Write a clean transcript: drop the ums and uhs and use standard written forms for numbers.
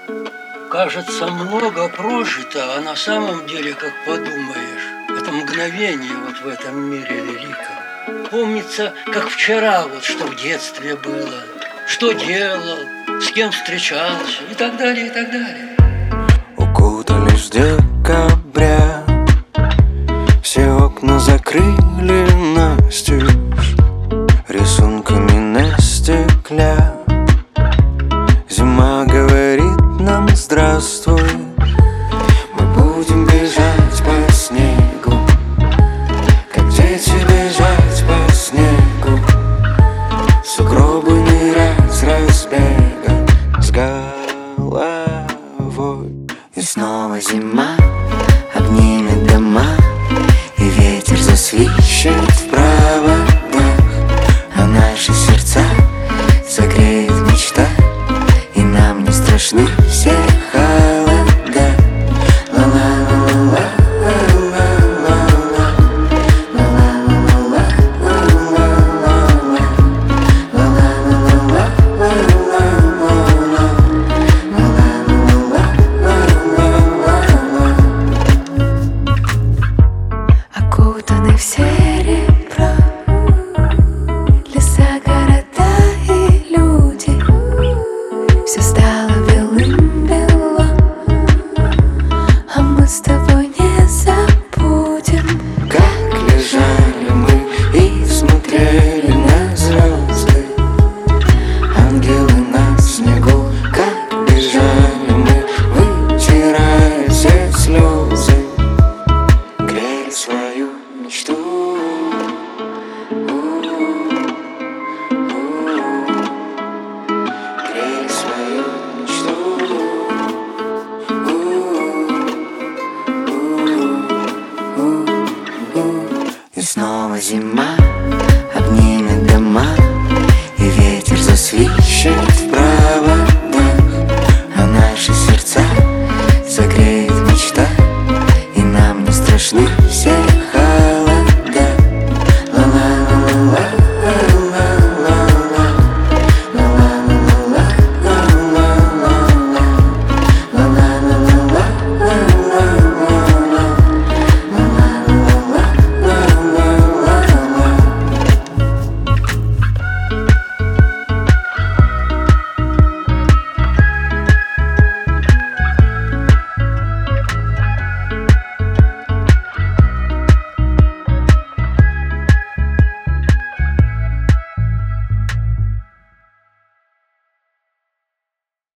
Кажется, много прожито, а на самом деле, как подумаешь, это мгновение вот в этом мире великом. Помнится, как вчера, вот что в детстве было, что делал, с кем встречался и так далее, и так далее. Укутались в декабря, все окна закрыли настежь рисунками на стекле. Зима говорит нам здравствуй. Мы будем бежать по снегу, как дети бежать по снегу, в сугробы нырять с разбега с головой. И снова зима обнимет дома, и ветер засвищет в проводах, а наши сердца согреет мечта, и нам не страшны все холода. Окутаны в серебро леса, города и люди. Все стало белым-бело, а мы с тобой не забудем, Как лежали мы и смотрели на звезды, ангелы на снегу. Как бежали мы, вытирая все слезы, грели свою мечту. Грели свою мечту. И снова зима